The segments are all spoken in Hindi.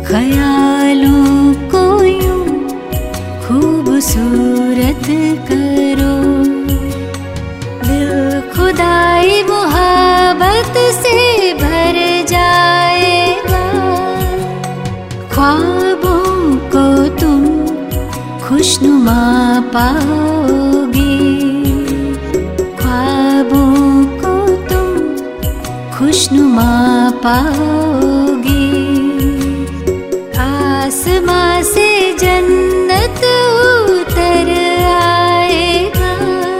ख्यालों को यूं खूबसूरत करो, दिल खुदाई मोहब्बत से भर जाएगा। ख्वाबों को तुम खुशनुमा पाओगे, ख्वाबों को तुम खुशनुमा पाओगे। आसमां से जन्नत उतर आएगा।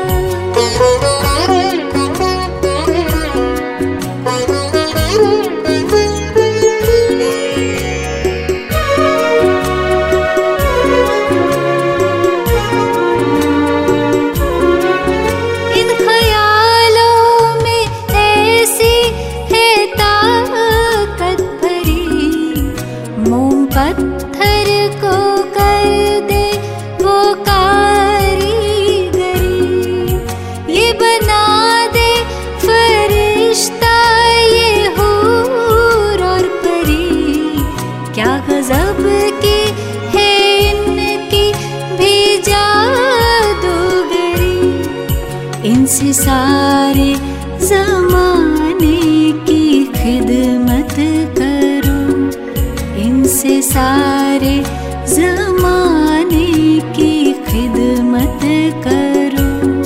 इन ख्यालों में ऐसी है ताकत भरी, मोम पत्थर को कर दे वो कारीगरी। ये बना दे फरिश्ता ये हूर और परी, क्या गजब की है इनकी भी जादूगरी। इनसे सारे ज़माने की खिदमत करो, इनसे सारे ज़माने की खिदमत करो।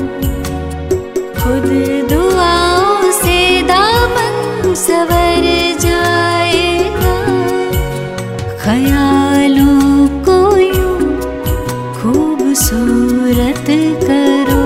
खुद दुआओं से दामन संवर जाएगा। ख्यालों को यूं खूबसूरत करो।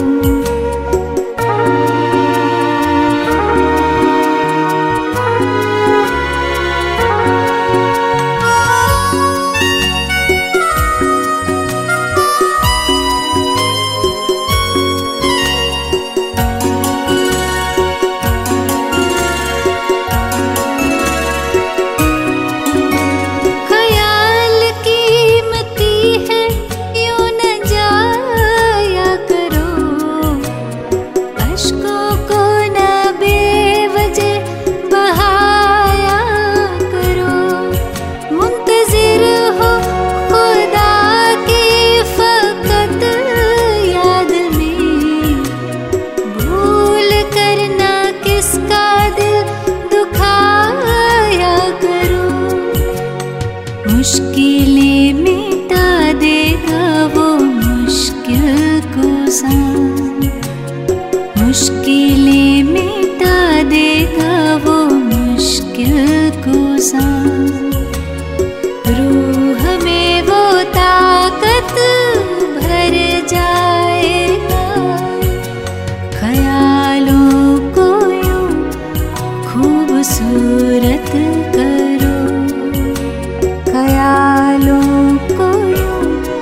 मुश्किलें मिटा देगा वो मुश्किल कुसान, मुश्किलें मिटा देगा वो मुश्किल कुसान। रूह में वो ताकत भर जाएगा। ख्यालों को यूं खूबसूरत करो, ख्यालों को यूं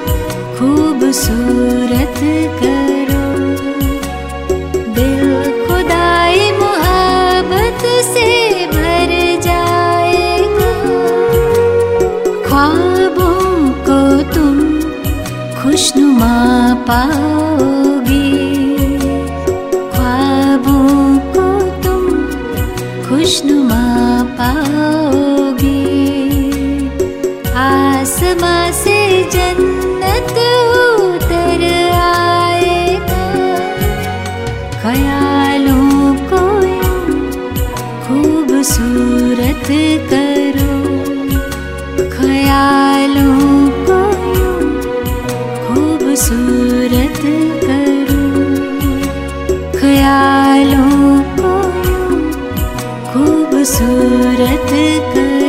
खूबसूरत करो। दिल खुदाई मोहब्बत से भर जाएगा। ख्वाबों को तुम खुशनुमा पाओगे, ख्वाबों को तुम खुशनुमा पाओगे। आसमां से जन्नत उतर आएगा। ख्यालों को यूं खूबसूरत करो, ख्यालों को यूं खूबसूरत करो, ख्यालों को यूं खूबसूरत करो।